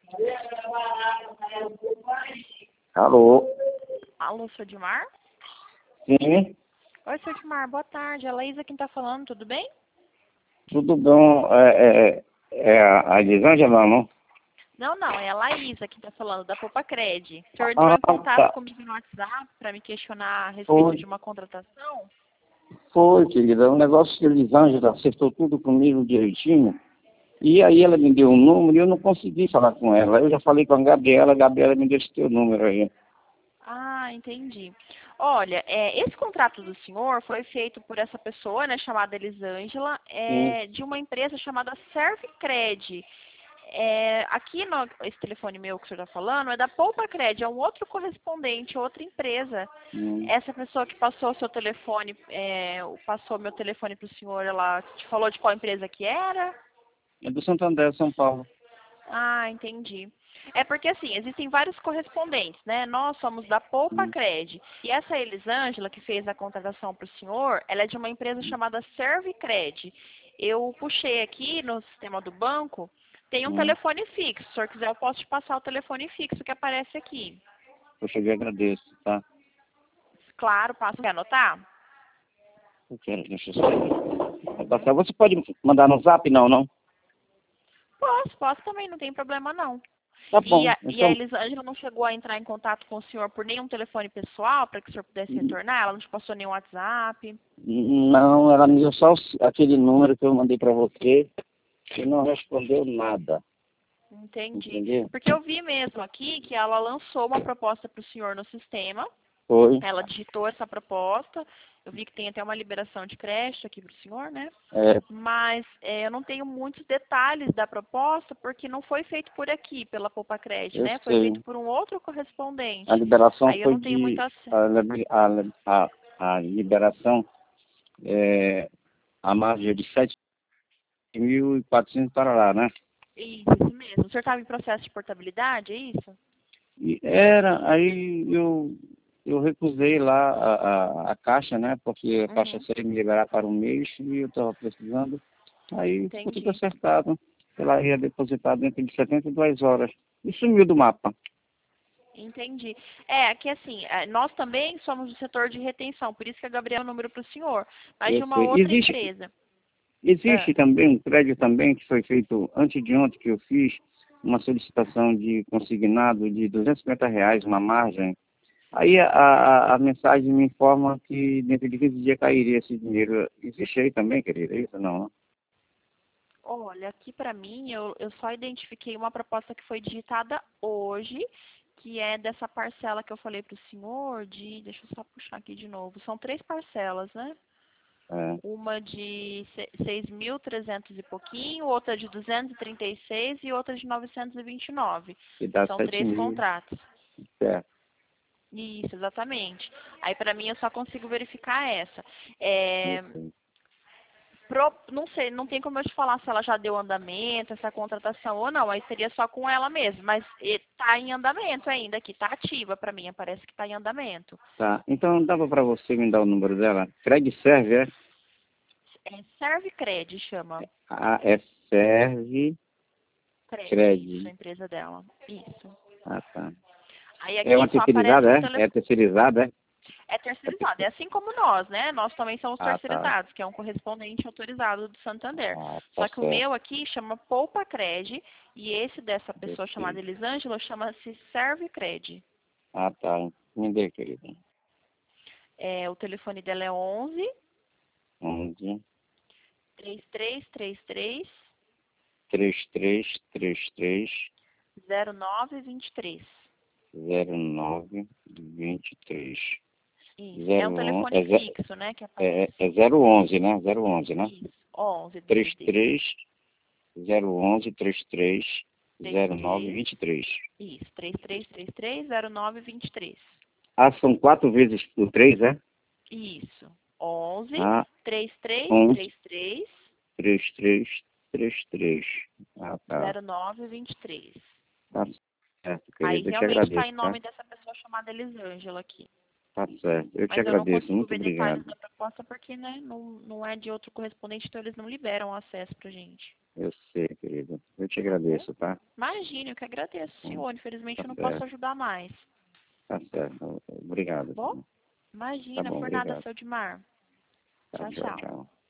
Alô? Alô, seu Edmar? Sim, Oi, seu Edmar, boa tarde. É a Laísa quem tá falando, tudo bem? tudo bom? É a Elisângela, não? Não, é a Laísa quem tá falando, da Popacred. O senhor entrou Ah, em contato tá. comigo no WhatsApp para me questionar a respeito Foi, de uma contratação? foi, querida. O negócio que a Elisângela acertou tudo comigo direitinho. E aí ela me deu um número e eu não consegui falar com ela. Eu já falei com a Gabriela me deu esse teu número aí. Ah, entendi. Olha, esse contrato do senhor foi feito por essa pessoa, né, chamada Elisângela, Sim. de uma empresa chamada Servicred. Aqui no esse telefone meu que o senhor está falando é da Poupacred, é um outro correspondente, outra empresa. Hum. Essa pessoa que passou o seu telefone, passou meu telefone para o senhor, ela te falou de qual empresa que era? É do Santander, São Paulo. Ah, entendi. É porque assim, existem vários correspondentes, né? Nós somos da Hum. Poupacred. E essa Elisângela, que fez a contratação para o senhor, ela é de uma empresa chamada Servicred. Eu puxei aqui no sistema do banco, tem um Hum. telefone fixo. Se o senhor quiser, eu posso te passar o telefone fixo que aparece aqui. Eu cheguei e agradeço, tá? Claro, passo. Quer anotar? Eu quero, deixa eu sair. Vai Uhum. passar. Você pode mandar no zap? Não, não? Posso também, não tem problema não. Tá E bom. a Então, Elisângela não chegou a entrar em contato com o senhor por nenhum telefone pessoal para que o senhor pudesse retornar? Ela não te passou nenhum WhatsApp? não, ela me deu só aquele número que eu mandei para você e não respondeu nada. Entendi. Entendeu? Porque eu vi mesmo aqui que ela lançou uma proposta para o senhor no sistema. Foi. Ela digitou essa proposta. Eu vi que tem até uma liberação de crédito aqui para o senhor, né? É, Mas eu não tenho muitos detalhes da proposta porque não foi feito por aqui, pela Poupacred, eu né? Foi feito sei. por um outro A correspondente. liberação Aí eu foi não tenho muito de. acesso. A liberação é a margem de 7.400 para lá, né? Isso mesmo. O senhor estava em processo de portabilidade, é isso? E aí eu recusei lá a caixa, né? Porque a caixa Uhum. seria me liberar para um mês e eu estava precisando. Aí ficou tudo Entendi. acertado. Ela ia depositar dentro de 72 horas. E sumiu do mapa. Entendi. Que assim, nós também somos do setor de retenção, por isso que a Gabriela é o número para o senhor, mas Eu de uma sei. outra empresa. Ah, Existe também um prédio também que foi feito antes de ontem que eu fiz uma solicitação de consignado de R$ 250, uma margem. Aí a mensagem me informa que dentro de 15 dias cairia esse dinheiro. Existe aí também, querida? Isso não, né? olha, aqui para mim, eu só identifiquei uma proposta que foi digitada hoje, que é dessa parcela que eu falei para o senhor, deixa eu só puxar aqui de novo, são 3 parcelas, né? É, Uma de 6.300 e pouquinho, outra de 236 e outra de 929. que dá São 7 três mil, contratos. certo? Isso, exatamente. Aí para mim eu só consigo verificar essa. Eu É, sei. não sei, não tem como eu te falar se ela já deu andamento, essa contratação ou não. Aí seria só com ela mesma. Mas está em andamento ainda aqui, está ativa para mim, parece que está em andamento. Tá, então dava para você me dar o número dela? Credit Serve, é? Servicred chama. É Serve Cred, isso, a Credit. empresa dela. Isso. Ah, tá. Aí É aqui uma só aparece terceirizada, um é? É telefone. terceirizada, é? É terceirizado, é assim como nós, né? Nós também somos Ah, tá. terceirizados, que é um correspondente autorizado do Santander. Ah, tá Só que o certo. meu aqui chama Poupacred e esse dessa Eu pessoa chamada sei. Elisângela chama-se Servicred. Ah, tá. Me dê, querida. O telefone dela é 11 11 3333 3333 0923. 0923. Isso. É um 01, telefone fixo, né, que é aparece. 011, né? 011, né? Isso. 11 de DDD. 33 011 33 33. 0923. Isso. 3333 0923. Ah, são 4 vezes o 3, é? Isso. 11 Ah, 11 3333 3333. Ah, tá. 0923. Tá certo, Aí querido. Eu te realmente está agradeço, em tá? nome dessa pessoa chamada Elisângela aqui. Tá certo. Eu te Mas eu não agradeço. consigo Muito ver detalhes obrigado. da proposta porque, né, não é de outro correspondente, então eles não liberam acesso pra gente. Eu sei, querido. Eu te agradeço, tá? Imagine, eu que agradeço, senhor. Infelizmente Tá eu não certo. posso ajudar mais. Tá certo. Obrigado. Bom? Tá Imagina, bom, por nada, obrigado. seu Dimar. Tá, Tchau, tchau, tchau. tchau.